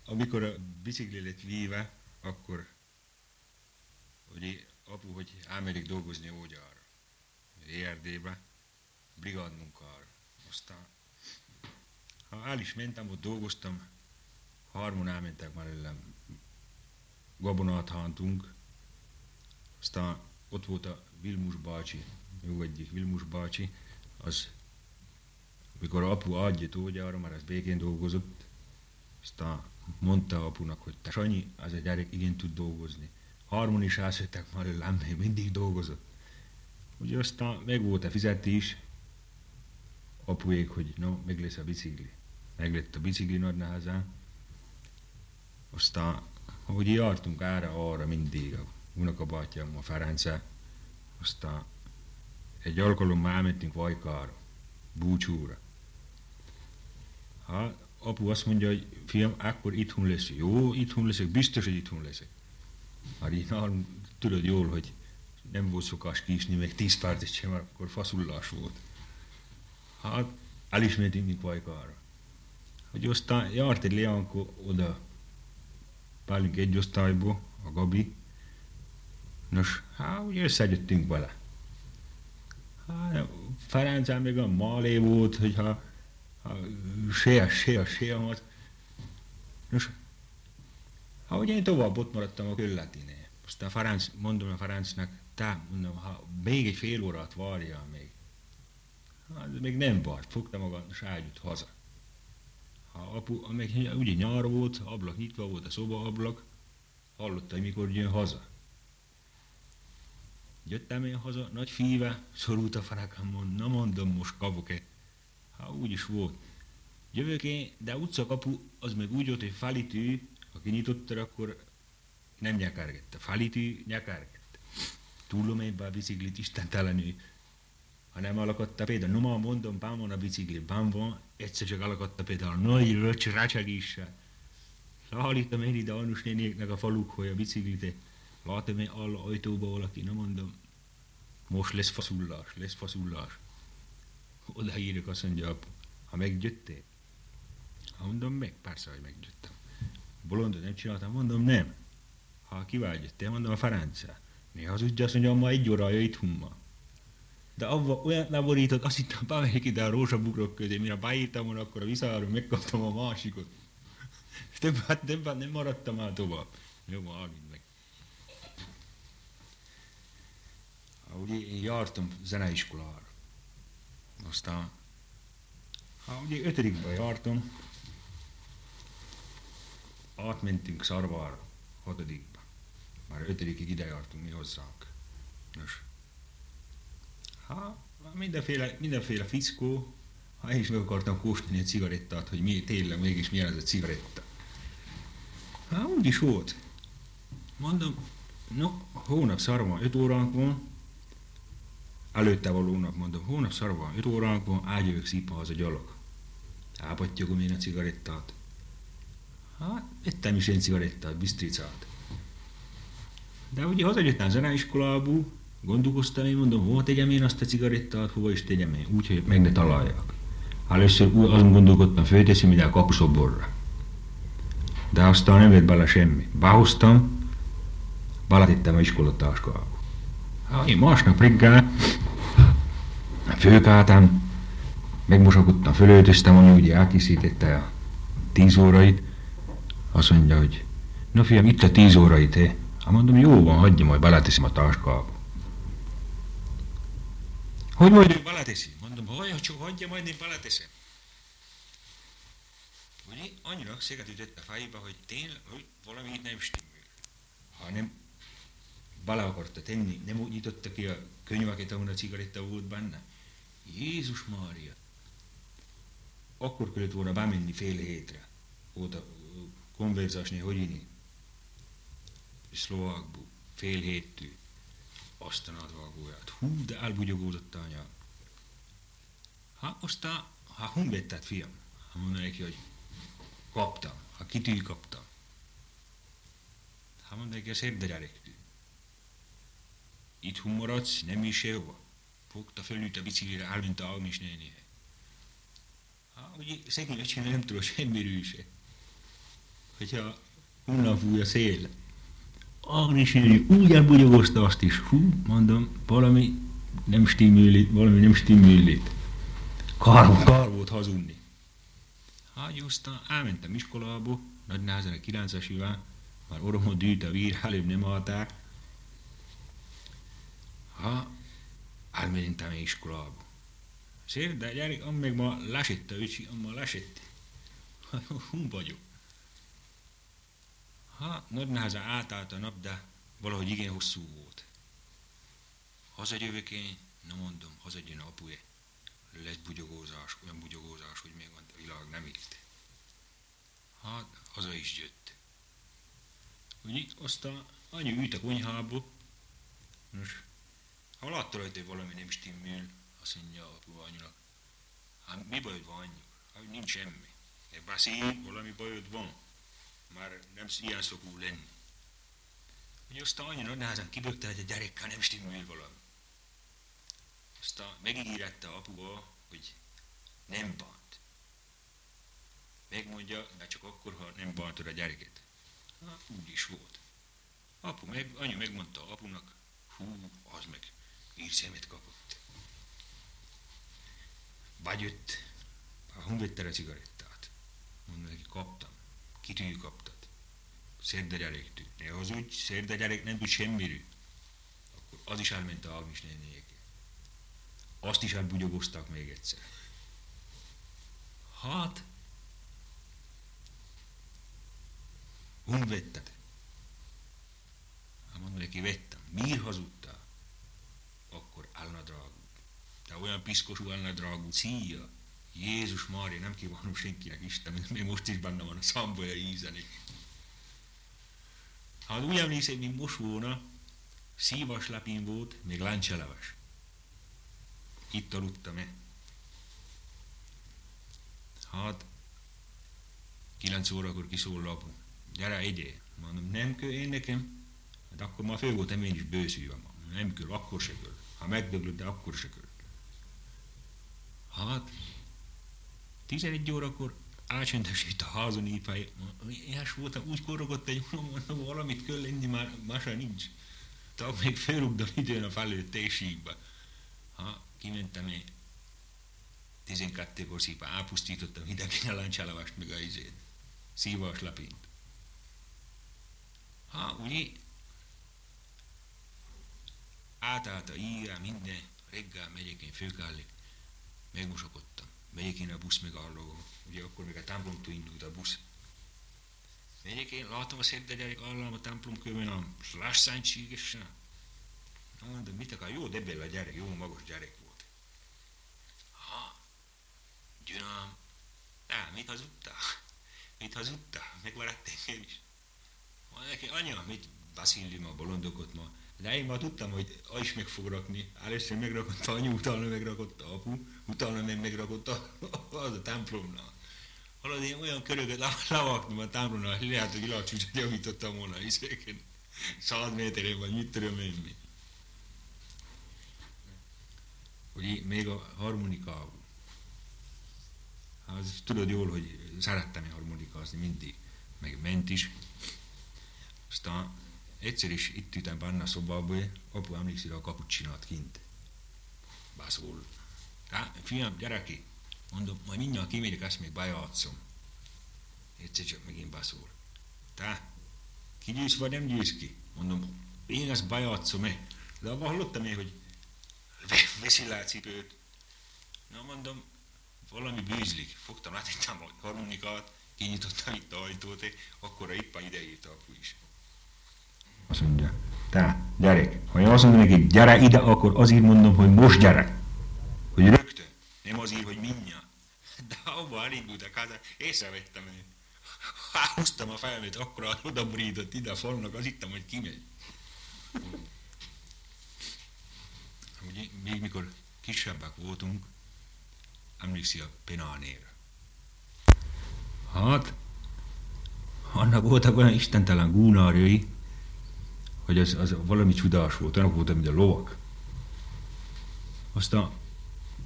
amikor a bicikli lett víve, akkor ugye apu, hogy elmegyek dolgozni Ógyára, ERD-be, brigádmunkára. Aztán, ha el is mentem, ott dolgoztam, hárman elmentek már ellen, gabonát hántunk, aztán ott volt a Vilmus bácsi, nyugodjék, Vilmus bácsi, az, mikor apu adjött Ógyára, már az békén dolgozott, aztán mondta apunak, hogy te Sanyi, az a gyerek igen tud dolgozni. Hárman is elszöttek már ellen, még mindig dolgozott. Ugye aztán meg volt a fizetés, apuék, hogy no, meg lesz a bicikli. Meg lett a bicikli nagy nehezen. Aztán, ahogy jártunk arra mindig, a unokabátyám, a Ferenccel, aztán egy alkalommal elmentünk Vajkára, búcsúra. Hát, apu azt mondja, hogy fiam, akkor itthon lesz. Jó, itthon leszek, biztos, hogy itthon leszek. Hát így nálunk tudod jól, hogy nem volt szokás késni, még 10 percet sem, akkor faszullás volt. Hát, el is mentünk Vajkára. Hogy aztán járt egy Leánko oda, pálunk egy osztályból, a Gabi. Nos, hát ugye összejöttünk vele. Hát, Ferenccel még a málé volt, hogyha séa. Nos, hát ugye én tovább ott maradtam a Kölletinél. Aztán Ferenc, mondom a Ferencnek, te, mondom, ha még egy fél órát várjál még. Hát még nem várt, fogta magam, és eljutott haza. Ha apu, meg ugye nyár volt, ablak nyitva volt, a szoba ablak, hallotta, hogy mikor jön haza. Jöttem én haza, nagy fíve, szorult a farakam, na mondom, most kapok-e. Hát úgy is volt. Jövök én, de utcakapu az meg úgy volt, hogy falitű, aki nyitotta, akkor nem nyakergette. Falitű nyakergette. Túlom be a biciklit, istentelenül. Ha nem alakadt a példál, no már mondom, bán van a bicikli, bán van, egyszer csak alakadt a példál, nagy racsagíssal. Szállítom én ide Annus nénéknek a faluk, hogy a biciklit, látom én alla ajtóba valaki, na mondom, most lesz faszullás. Oda írjuk, azt mondja apu, ha meggyöttél? Ha mondom, meg, persze, hogy meggyöttem. Bolondot nem csináltam, mondom, nem. Ha kivel jöttél, mondom, a Ferenccel. Néha az úgy azt mondja, ma 1 órája itthon ma. De avva olyan leborított, azt hittem, bemegyek ide a rózsabukrok közé, mire beírtam volna, akkor a viszáron megkaptam a másikot. Többet nem maradtam már tovább. Jó, ma állít meg. Ugye én jártam zeneiskolára. Aztán, ugye 5-ben jártam, átmentünk Szarvára, 6-ba. Már 5-ig ide jártunk mi hozzánk. Nos, mindenféle fickó, ha én is meg akartam kóstolni egy cigarettát, hogy tényleg mégis milyen ez a cigaretta. Úgy is volt. Mondom, no, hónap szarva 5 óránk van, előtte valónak mondom, hónap szarva 5 óránk van, ágyövök szípa haza gyalog. Elpattyogom én a cigarettát. Hát, ettem is én cigarettát, bisztricát. De ugye hazajöttem zeneiskolából, gondolkoztam én, mondom, hova tegyem én azt a cigarettát, hova is tegyem én, úgyhogy meg ne találjak. Először azon gondolkodtam, fölteszem ide a kapuszoborra. De aztán nem lett bele semmi. Behoztam, beletettem a iskolatáskába. Én másnap reggel fölkeltem, megmosakodtam, fölöltöztem, ami ugye elkészítette a 10 órait. Azt mondja, hogy na fiam, itt a 10 órait, he? Hát mondom, jó van, hagyja, majd beleteszem a táskába. Hogy majd ő beleteszi? Mondom, hagyja, majd én beleteszem. Ugye annyira széget ütött a fejébe, hogy tényleg, hogy valami itt nem stimmel. Ha nem bele akarta tenni, nem úgy nyitotta ki a könyveket, ahol a cigaretta volt benne. Jézus Mária! Akkor kellett volna bemenni fél hétre. Volt a konverzásnél, hogy inni. Szlovákból, fél héttől. Azt a nadvágóját. Hú, de elbugyogódott a anyám. Aztán, honvetted, fiam? Mondom neki, hogy kaptam, kitűj kaptam. Mondom neki, a szép de gyerektű. Itthon maradsz, nem is sehova. Fogta fölült a biciklire, elment a Agnes nénihez. Ugye szegény öcsém nem tudott semmiről se. hogyha honnan fúj a szél. Agrisnőni úgy elbugyogozta azt is, mondom, valami nem stimmül itt. Kár volt hazudni. Hát aztán elmentem iskolába, nagy nehezen a 9-es évben, már oromon dűlt a vír, előbb nem adták. Elmentem iskolába. Szép, de gyerek, meg ma lesett a öcsi, ma lesett. Hun vagyok. Nagy nehezen átállt a nap, de valahogy igen hosszú volt. Hazajövök én, na mondom, hazajön apuja. Lesz bugyogózás, olyan bugyogózás, hogy még a világ nem élt. Haza is jött. Ugye, aztán anyu ült a konyhába. Nos, ha látta rajta, hogy valami nem stimmel, azt mondja apu anyunak. Mi bajod van, anyu? Nincs semmi. De beszélj, valami bajod van. Már nem ilyen szokul lenni. Ugye aztán anyu nagy nehezen kibökte, hogy a gyerekkel nem stimmel valami. Aztán megígérette apuga, hogy nem bánt. Megmondja, de csak akkor, ha nem bántod a gyereket. Úgy is volt. Anyu megmondta apunak, az meg írszemet kapott. Bejött, vette a cigarettát. Mondta neki, kaptam. Kitől kaptad? Szerda gyerektől. Ne hazudj, szerda gyerek nem tud semmiről. Akkor az is elment a Agnes néniéké. Azt is elbugyogoztak még egyszer. Hon vetted? Mondom neki, vettem. Miért hazudtál? Akkor elnadrágult. De olyan piszkosú elnadrágult, szíja. Jézus Mária, nem kívánom senkinek Isten, még most is benne van a szambolya ízeni. Úgy emlékszem, mint most volna, szívas lepén volt, még láncseleves. Itt aludtam-e? 9 órakor kiszól apu. Gyere, egyél. Mondom, nem kell én nekem. Hát akkor már fő voltam én is bőszűvem. Nem kell, akkor se kell. Ha megdöglöd, de akkor se kell. 11 órakor elcsendesít a házon ípály. Ilyes voltam, úgy korogott egy mondom, valamit kell lenni, már se nincs. Tehát még fölrugdom időn a felőtt tésségbe. Kimentem én 12-kor szépen elpusztítottam mindenki a láncsállavast meg a izét. Szívas lapint. Ugye átállt a íjjel minden, reggel megyek én főkállik, megmosakodtam. Megyek én a busz megállóban, ugye akkor még a templomtól indult a busz. Megyek én, látom a szerda gyerek állam a templom kövön, a lássánységesen. Mondom, mit akar, jó debel a gyerek, jó magas gyerek volt. Gyunám, mit hazudtál? Megmaradtam én is. Mondja neki, anya, mit beszélünk a bolondokat ma? De én már tudtam, hogy is meg fog rakni. Először megrakotta anyu, utána megrakotta apu, utána meg megrakotta az a templomnál. Hallod, én olyan köröket lavaknom a templomnál, hogy lehet, hogy világcsúcsot javítottam volna a izéken. 100 méterén vagy mit tudom én mi. Hogy még a harmonikával. Tudod jól, hogy szerettem harmonikázni mindig, meg ment is. Aztán egyszer is itt ültem benne a szobából, apu emlékszik, a kaput csinált kint. Beszól. Fiam, gyere ki! Mondom, majd mindjárt kimegyek, ezt még bejátszom. Egyszer csak megint beszól. Kigyűjsz vagy nem gyűjsz ki? Mondom, én ezt bejátszom-e? De abban hallottam én, hogy veszi le a cipőt. Na mondom, valami bűzlik. Fogtam, láttam a harmonikát, kinyitottam itt a ajtót, akkor éppen ideírta apu is. Azt mondja, gyerek, ha én azt mondom neki, gyere ide, akkor azért mondom, hogy most gyere. Hogy rögtön, nem azért, hogy mindjárt. De abban elindult a kázán, észrevettem én. Húztam a fejemet, akkor oda borított ide a falnak, azt hittem, hogy kimegy. Ugye, még mikor kisebbek voltunk, emlékszik a Penánér. Annak voltak olyan istentelen gúnárjai, hogy az valami csodás volt, annak voltak, mint a lovak. Aztán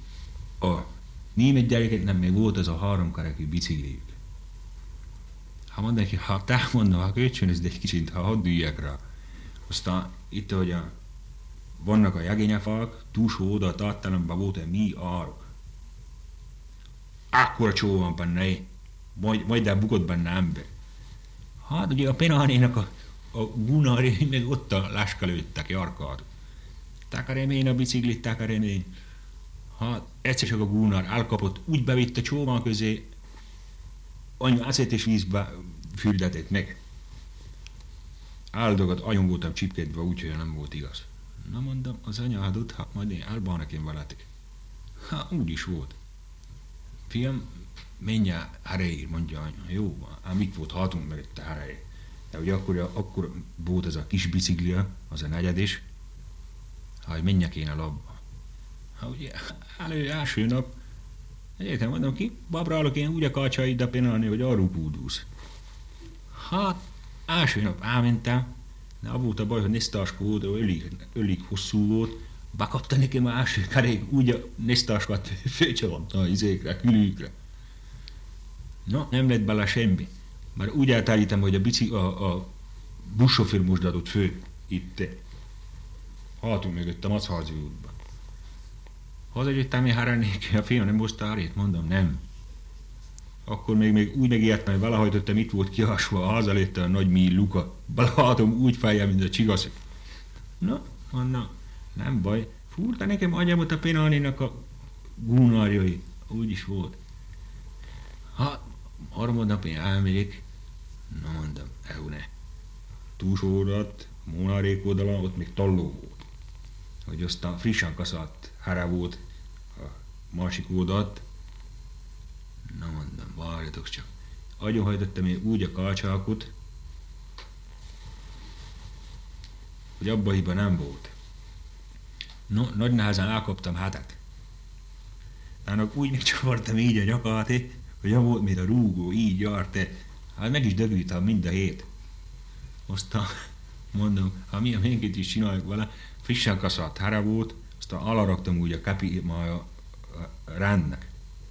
a német gyerekeknek még volt az a 3 kerekű bicikliük. Ha mondom neki, ha te mondom, ha kölcsönözd egy kicsit, ha hadd üljek rá. Aztán itt, hogy vannak a jegényefalk, túlsó oda a tartalomban volt mi árok. Akkora csó van benne, majd elbukott benne ember. Hát ugye a Penánénak a Gunari meg ott a láska lőttek Jarkát. Takaremén a biciklit, takaremén. Hát egyszer csak a Gunnar elkapott, úgy bevitt a csóvan közé, anya acetes vízbe fürdetett meg. Áldogat, agyon voltam csipkedve, úgyhogy nem volt igaz. Na mondom, az anya adott, ha majd én elbának én veletek. Hát úgy is volt. Fiam, menj el Hareir, mondja anya. Jó van, ám mit volt, hatunk meg itt a Hareir. De ugye akkor volt az a kis biciklia, az a negyedés, hogy menjek én el abba. Hát ugye, első nap, egyetem mondom ki, babrálok én úgy a kácsaiddal penálni, hogy arról búdulsz. Hát, első nap elmentem, de az volt a baj, hogy nesztáskód, ölig hosszú volt, bekapta nekem az első kerék, úgy a nesztáskat főcsalamta az izékre, külükre. Na, nem lett bele semmi, mert úgy eltállítom, hogy a buszsofőr mosdatott fő itt, hátunk mögött a Macházi útban. Hazajöttem én Haránék, a fiam nem hozta árét, mondom, nem. Akkor még úgy megijedt, mert belehajtottam, itt volt kihasva, hazalőtte a nagy mély luka. Belehátom úgy fejjel, mint a csigaszok. Na, mondom, nem baj. Fúrta nekem agyamot a Penánénak a gúnárjai. Úgy is volt. Hát, harmadnap én elmegyek. Na mondom, ne. Túlsó oldalt, Mónárék oldalon, ott még talló volt. Hogy aztán frissen kaszált hárá volt a másik oldalt. Na mondom, várjatok csak. Agyonhajtottam én úgy a kácsákot, hogy abba hiba nem volt. No, nagy nehezen elkaptam hátat. Annak úgy megcsavartam így a nyakát, hogy olyan volt, mint a rúgó, így járt. Hát meg is dögültem mind a hét. Aztán mondom, ha milyen ménkét is csináljuk vele, frissen kaszált hára volt, aztán alaraktam úgy a rendnek.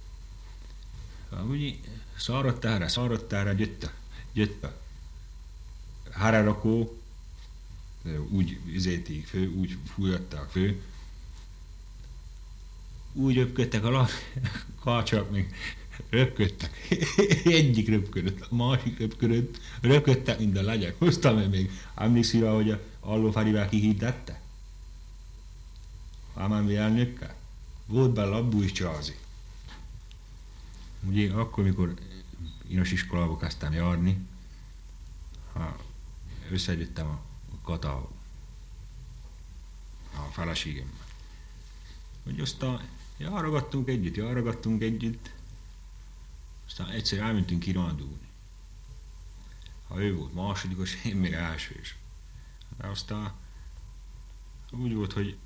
Ugye száradtára jött a hárarakó, úgy izéték fő, úgy fújatták fő. Úgy röpködtek a kácsak, még röpködtek. Egyik röpködött, a másik röpködött, röpködtek, mint a legyek. Hoztam én még, emlékszik rá, hogy a Allófarivel kihirdette? Ámánvi elnökkel? Volt benne Abbú is Csázi. Ugye akkor, mikor inos iskolába kezdtem járni, összejöttem a Katával, a feleségemmel. Hogy aztán járgattunk együtt, aztán egyszer elmentünk kirándulni. Ha ő volt másodikos, én még elsős. De aztán úgy volt, hogy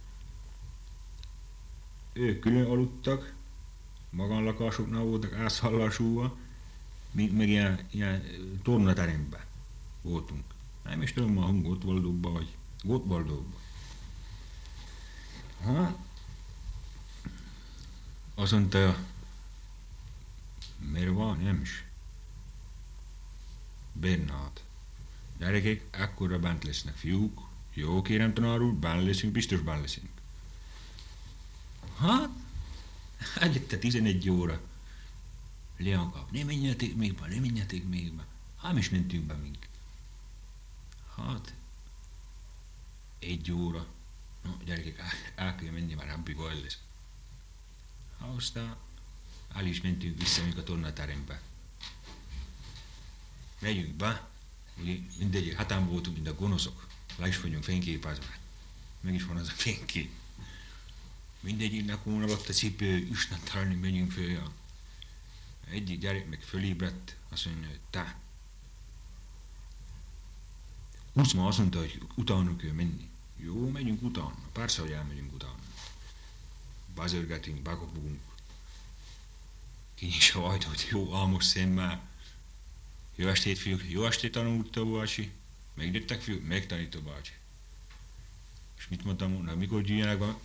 ők külön aludtak, magánlakásoknál voltak átszállásulva, meg ilyen tornateremben voltunk. Nem is tudom, ma Gottwaldóban vagy Gottwaldóban. Azt mondta, miért van, nem is. Bernát. Gyerekek, ekkora bent lesznek, fiúk. Jó, kérem tanár úr, bent leszünk, biztos bent leszünk. Hát, egyette 11 óra. Leanka, ne menjetek még be. Hát is mentünk be mink. Hát, 1 óra. No, gyerekek, el kell menni, már abbi baj lesz. Hát aztán el is mentünk vissza még a tornaterembe. Megyünk be, ugye mindegyik hátán voltunk, mint a gonoszok. Le is vagyunk fényképezve. Meg is van az a fénykép. Mindegyiknek hónalott a cipő, istentelenül menjünk föl. Egyik gyerek meg fölébredt, azt mondja, hogy te. Kuszma azt mondta, hogy utána kell menni. Jó, megyünk utána. Persze, hogy elmegyünk utána. Bazörgetünk, bekopogunk. Kinyis a ajtót, jó álmos szemmel. Jó estét, fiúk, jó estét, tanulta bácsi. Megjöttek, fiúk, megtanító bácsi. És mit mondtam volna, mikor gyűjjenek be?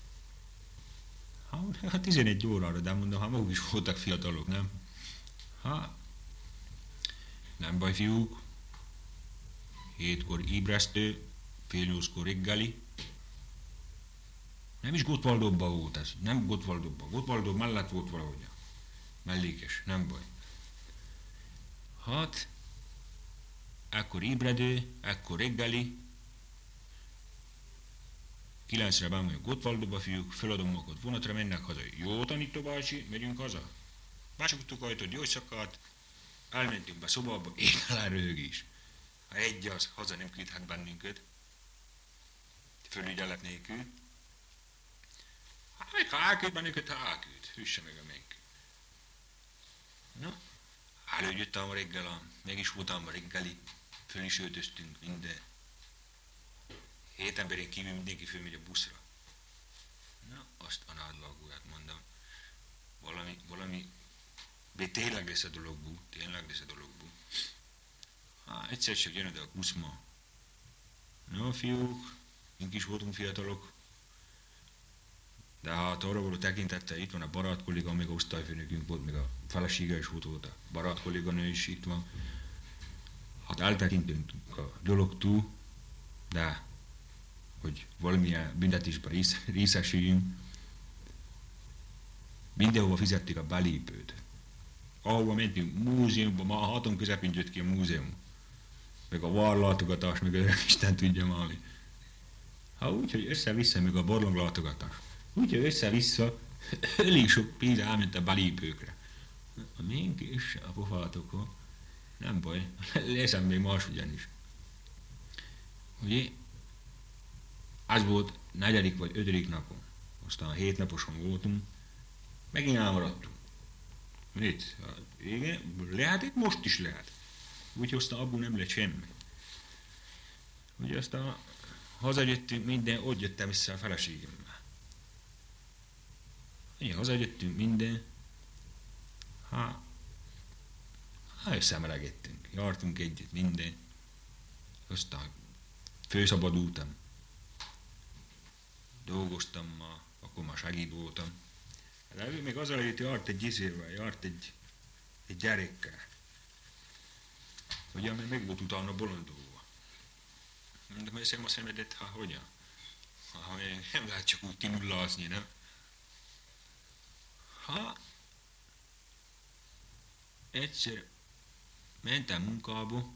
Hát 11 órára, de mondom, hát maguk is voltak fiatalok, nem? Hát, Nem baj, fiúk. 7-kor ébresztő, fél 8-kor reggeli. Nem is Gottwaldokban volt ez, nem Gottwaldokban. Gottwaldok mellett volt valahogy. Mellékes, nem baj. 6, ekkor ébredő, ekkor reggeli. 9-re benn vagyok Gottwaldokba, fiúk, feladom magukat vonatra, mennek haza. Jó, tanító bácsi, megyünk haza. Becsuktuk ajtót, jó éjszakát, elmentünk be szobába, én alá röhögés. Ha egy az, haza nem küldhet bennünket. Fölügyelet nélkül. Hát még ha elküld bennünket, ha elküld. Hüsse meg a meg. Na, előjöttem a reggel, meg is voltam a reggeli, föl is öltöztünk minden. 7 emberén kívül mindenki fölmegy a buszra. Na, azt a nádlagúját mondom. Valami, de tényleg lesz a dologból, Hát egyszer csak jön oda a kuszma. No, fiúk, mink is voltunk fiatalok. De hát arra való tekintette, itt van a barát kolléga, még a osztályfőnökünk volt, még a felesége is volt a barát kolléganő is itt van. Hát eltekintünk a dologtól, de hogy valamilyen büntetésben részesüljünk, mindenhova fizették a belépőt. Ahova mentünk múzeumba, ma a haton közepén jött ki a múzeum. Meg a varlátogatás, meg a Isten tudja valami. Ha úgy, hogy össze-vissza, meg a barlanglátogatás. Úgy, hogy össze-vissza, elég sok pénz elment a belépőkre. A mink is a pofátokon. Nem baj, leszem még más ugyanis. Ugye, az volt 4. vagy 5. napon. Aztán 7 naposon voltunk, megint elmaradtunk. Mit? Hát, igen, lehet, itt most is lehet. Úgyhogy aztán abból nem lett semmi. Ugye aztán hazajöttünk minden, ott jöttem vissza a feleségemmel. Ugye hazajöttünk minden, összemelegettünk, jártunk együtt minden. Aztán főszabadultam. Dolgoztam ma, akkor már segéd voltam. De ő még azzal, hogy járt egy izérvel, járt egy gyerekkel. Ugye, mert meg volt utána bolondulva. De megszem a szemedet, ha hogyan? Nem lehet csak úgy kinullázni, nem? Egyszer mentem munkába,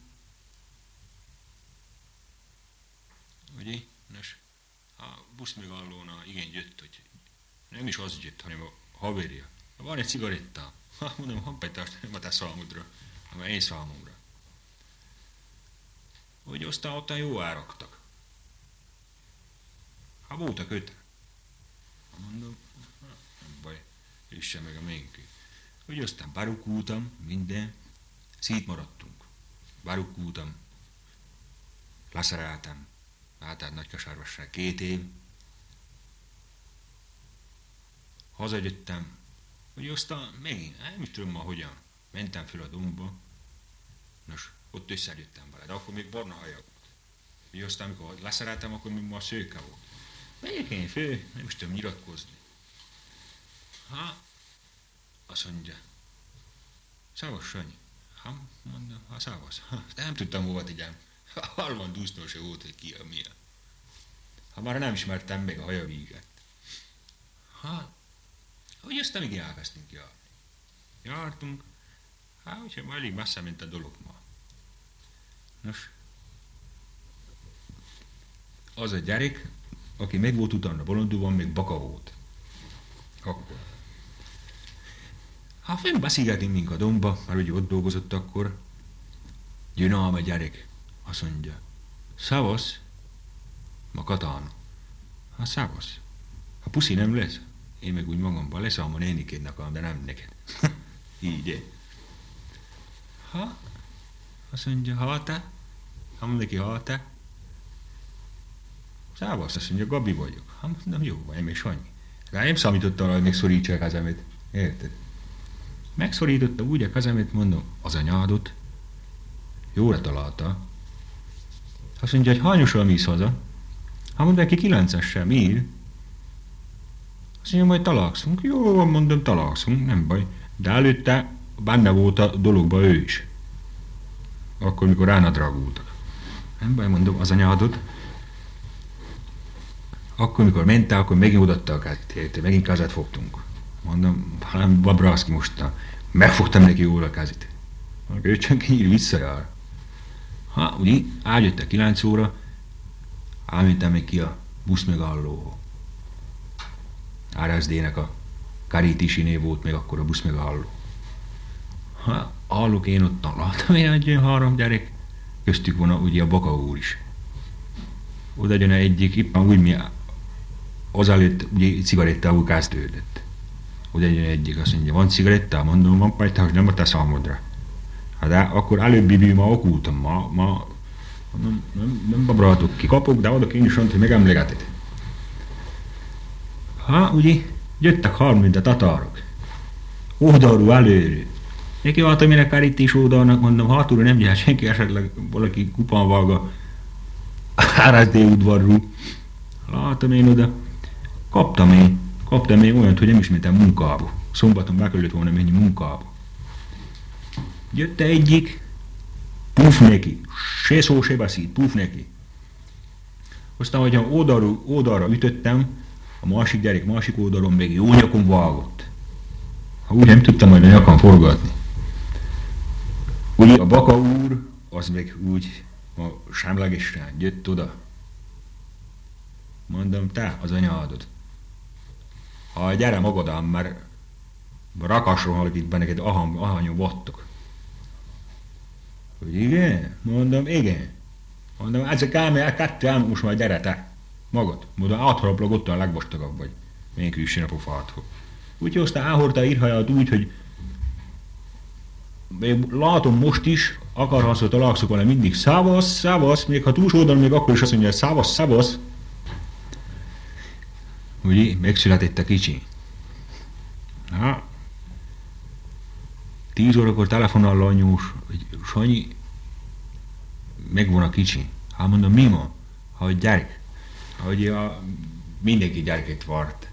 ugye, nos, a buszmegállónál igen jött, hogy nem is az jött, hanem a haverja. Van egy cigarettám. Mondom, hampajtást nem a te számodra, hanem én számomra. Hogy aztán ottan jó áraktak. Voltak 5. Mondom, nem baj, üsse meg a ménkő. Hogy aztán barukultam, minden, szétmaradtunk. Barukultam, leszereltem, átállt Nagykasárvasság 2 év. Hazajöttem, hogy aztán megint, nem is tudom ma hogyan, mentem föl a dombba, nos, ott összejöttem vele, de akkor még barna haja volt. Úgy aztán, amikor leszereltem, akkor még már szőke volt. Megyek én fő, nem is tudom nyilatkozni. Azt mondja, szavas, Sanyi. Mondom, szavas. De nem tudtam hova tegyem. Halvan dúsztól se volt, hogy ki a milyen. Már nem ismertem meg a hajavíget. Hogy aztán még elkezdtünk járni. Jártunk, úgyhogy már elég messze ment a dolog ma. Nos, az a gyerek, aki meg volt utána bolondulva, még baka volt. Akkor. Fönn beszélgetünk mink a domba, mert ugye ott dolgozott akkor. Jön ám a gyerek, azt mondja, szavasz, ma Katán. Szavasz. Puszi nem lesz. Én meg úgy magamban leszám a nénikédnek, de nem neked. Így. Azt mondja, te? Mondom neki, te? Szávasz, azt mondja, Gabi vagyok. Mondom, jó, vagy még Sanyi. De nem számítottam arra, hogy megszorítsa a kezemet. Érted? Megszorította úgy a kezemet, mondom, az anyádot. Jóra találta. Azt mondja, hogy hányosra mész haza? Mondom neki 9-essel, miért? Azt mondja, majd találkozunk. Jó, mondom, találkozunk, nem baj. De előtte benne volt a dologba ő is. akkor, mikor ránadragultak. Nem baj, mondom, az anyádod. Akkor, mikor mentál, akkor megint odaadta a kezét, megint kezet fogtunk. Mondom, hanem Babrászki mostan. Megfogtam neki jól a kezét. Ő csak kinyír visszajár. Ha, ugye, eljöttek 9 óra, elmentem még ki a buszmegállóhoz. RSD-nek a Karítisénél volt még akkor a buszmegálló. Ha, állok én ott, láttam én egy 3 gyerek, köztük volna ugye a Baka úr is. Oda jön egyik, éppen úgy mi azelőtt ugye cigarettával kezdődött. Oda jön egyik, azt mondja, van cigarettá? Mondom, van pajta, hogy nem a te számodra. Hát de akkor előbbi bű ma okultam, ma nem babrátok, kikapok, de oda én is mondta, hogy megemlegeted. Ha, ugye, jöttek 30 a tatárok. Oldalról előről. Neki volt, aminek Karítis oldalnak, mondom, hátulra nem gyere senki, esetleg valaki kupán vág a RSD udvarról. Látom én oda. Kaptam én olyant, hogy nem is mentem munkába. Szombaton be kellett volna menni munkába. Jött egyik, puf neki, se szó, se beszéd, puf neki. Aztán, hogyha oldalra ütöttem, a másik gyerek másik oldalon még jó nyakon vágott. Ha úgy nem tudtam majd a nyakon forgatni. Ugye a Baka úr, az meg úgy a semlegesen jött oda. Mondom, te az anyádod. Ha gyere magadám, mert rakasról hallok itt be neked ahányan vattok. Hogy igen? Mondom, igen. Mondom, ez a kámel, 2 elmúlt, most már gyere te. Magad. Mondom, átharaplag ott a legvastagabb vagy. Még üssön a pofáthoz. Úgyhogy aztán elhordta írhaját úgy, hogy még látom most is, akarhatsz, hogy találkozok vele mindig szávasz, szávasz, még ha túlsó oldalon még akkor is azt mondja, hogy szávasz, szávasz. Ugye, megszületett a kicsi. Na, 10 órakor telefonál anyós, hogy Sanyi, megvan a kicsi. Hát mondom, mi van? Ha gyerek. Hogy mindenki gyereket vart.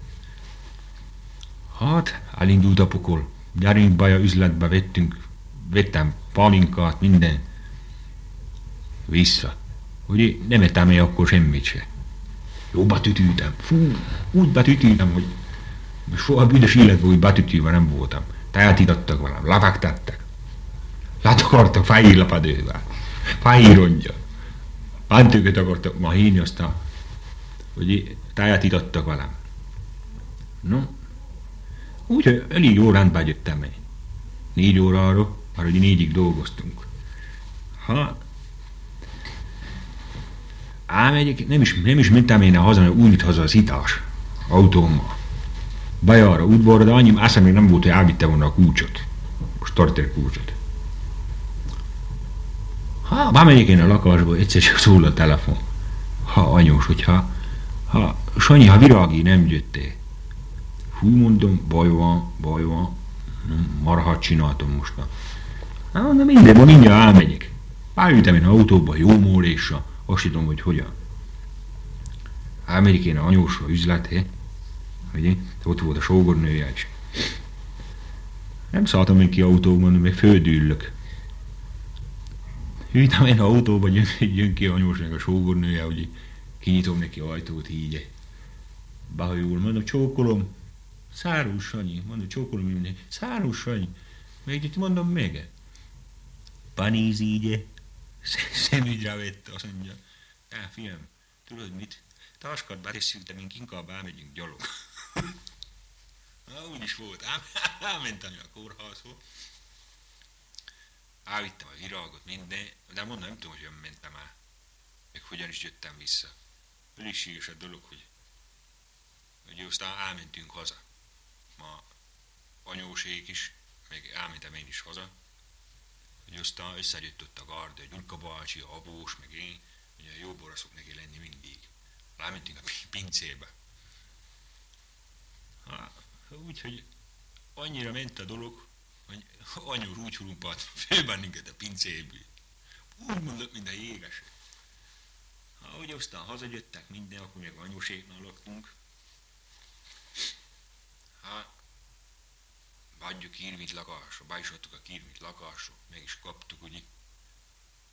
Hát, elindult a pokol. Gyerünk be a üzletbe, vettem palinkát, minden. Vissza. Ugye nem ettem el akkor semmit se. Jó, betütültem. Fú, úgy betütültem, hogy soha büdös életben úgy betütülve nem voltam. Tejet itattak velem, levegtettek. Letakartak fehérlapadővel. Fehérongyal. Bentőket akartak ma hívni, aztán hogy tejet itattak velem. No, úgyhogy elég jó rendben jöttem én. 4 órára, már ugye 4-ig dolgoztunk. Ha elmegyek, nem is mentem én haza, mert úgy haza az itás autómmal. Bajára, udvarra, de annyi eszem még nem volt, hogy elvitte volna a kulcsot. A starter kulcsot. Ha bemegyek én a lakásba, egyszer csak szól a telefon. Ha anyós, hogyha Sanyi, ha Virági nem jöttél. Hú, mondom, baj van. Marhat csináltam mostan. Hát mondom, minden, mindjárt elmegyek. Beültem én autóba, jó móléssal, azt tudom, hogy hogyan. Elmegyek én a anyósra üzleté, ugye? Ott volt a sógornője is. Nem szálltam még ki autóba, mondom, még földüllök. Ültem én a autóba, jön ki anyósnak a sógornője, hogy kinyitom neki ajtót így. Behajul, mondom, csókolom. Szárus Sanyi, mondom, csókolom mindenki. Szárus Sanyi. Még itt mondom, még. Paníz így. Szemügyre vette, azt mondja. Fiam, tudod mit? Táskat betesszük, de mink inkább elmegyünk gyalog. Na, úgy is volt. Elmentem a kórházhoz. Elvittem a virágot, minden, de mondom, nem tudom, hogy hogyan mentem el. Meg hogyan is jöttem vissza. Elégséges a dolog, hogy aztán elmentünk haza. Ma anyósék is, meg elmentem én is haza. Hogy aztán összejött ott a gárda, Gyurka bácsi, a Abós, meg én, ugye jó boraszok neki lenni mindig. Elmentünk a pincébe. Úgyhogy annyira ment a dolog, hogy anyó úgy hurumpált föl bennünket a pincéből. Úgy mondott, mint a jéges. Ahogy aztán hazajöttek minden, akkor még anyóséknál laktunk. Adjuk kirmit lakásra, be is adtuk a kirmit lakásra, meg is kaptuk, ugye.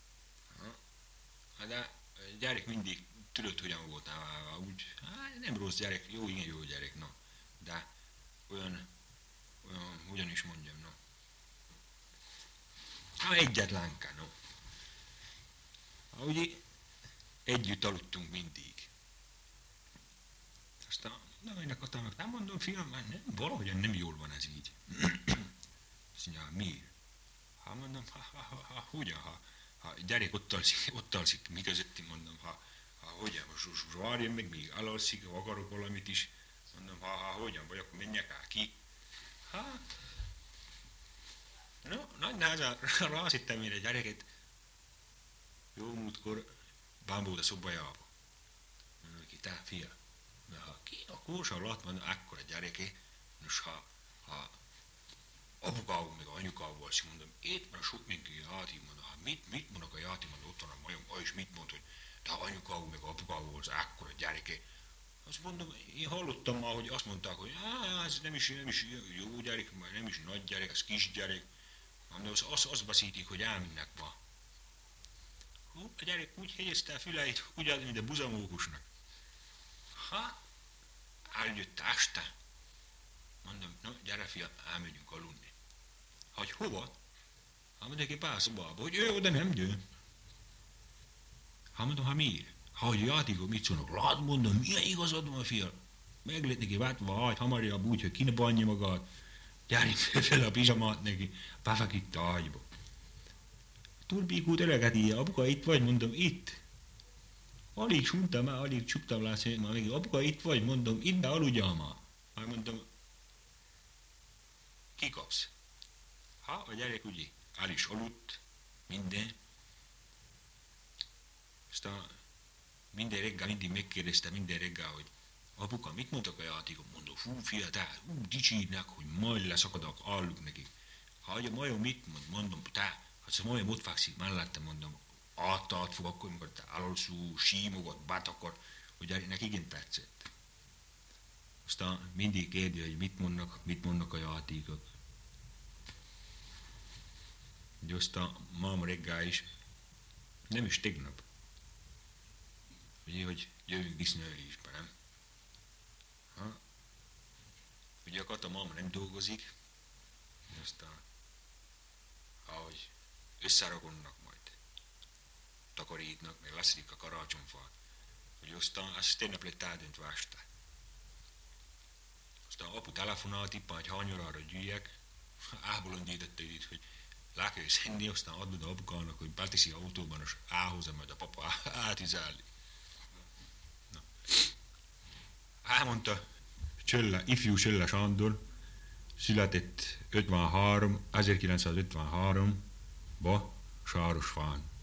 Hát de gyerek mindig tudod, hogyan volt, úgy, hát nem rossz gyerek, jó, igen jó gyerek, no. De olyan, hogyan is mondjam, no. Hát egyetlenke, no. Ugye együtt aludtunk mindig. Aztán, na, én akartam, nem mondom, fiam, már nem, valahogyan nem jól van ez így. Azt mondja, mi? Hát mondom, hogyan, ha gyerek ott alszik, mi közötti, mondom, hogyan, most várjon meg, még elalszik, ha akarok valamit is, mondom, hogyan, vagy akkor menjek el ki. Hát, no, nagy nehezen rászittem én a gyereket, jó múltkor bámult a szobajába. Mondom neki, te fia, ha ki a kósa alatt van, akkora gyereke, nos ha apukával meg anyukával, és mondom, itt van sok mindenki játék, mondom, mit mondok a játék, mondom, ott van a majom, és mit mond, hogy te anyukával meg apukával az akkora gyereke. Azt mondom, én hallottam már, hogy azt mondták, hogy ez nem is jó gyerek, nem is nagy gyerek, ez kis gyerek. Mondom, azt beszítik, hogy elmennek ma. A gyerek úgy hegyezte a füleit, úgy mint a buzamókusnak. Eljött este. Mondom, na gyere fiam, elmegyünk aludni. Hogy hova? Hát mondom, neki pár szobába, hogy ő oda nem jön. Hát mondom, miért? Hogy játékok, mit szólnak? Lát, mondom, milyen igazad van, fiam? Meg lett neki vátva, hamarabb úgy, hogy ki ne banja magát. Gyerünk fel a pizsamát neki, befeküdt a ágyba. Turbíkút eleget ilyen, apuka itt vagy, mondom, itt. Alig suntam el, alig csuktam le, még apuka itt vagy, mondom, itt be aludjál már. Hát mondom, kikapsz. A gyerek ugye el is aludt, minden. Aztán minden reggel mindig megkérdezte minden reggel, hogy apuka, mit mondtak a játékok? Mondom, fú, fia, te úgy dicsírnek, hogy majd leszakadok, álluk nekik. Ha a majom mit mond, mondom, te, hát a majom ott fekszik mellettem, mondom, át fog akkor, amikor te elalszul, símogat, betakar, hogy gyereknek igen tetszett. Aztán mindig kérdi, hogy mit mondnak a játékok. De aztán máma reggel is, nem is tegnap, ugye, hogy jövünk disznőlésbe, nem? Ugye a Kata máma nem dolgozik, aztán ahogy összerakodnak majd, takarítnak, meg leszik a karácsonyfát, hogy aztán ez tegnap lett eldöntve este. Aztán apu telefonált éppen, hogy hány órára gyűjjek, elbolondította itt, hogy le kell szenni, aztán adod a apukának, hogy beteszi autóban, és elhozza majd a papa átizálni. Elmondta ifjú Csölle Sándor, született 1953-ba Sárosfán.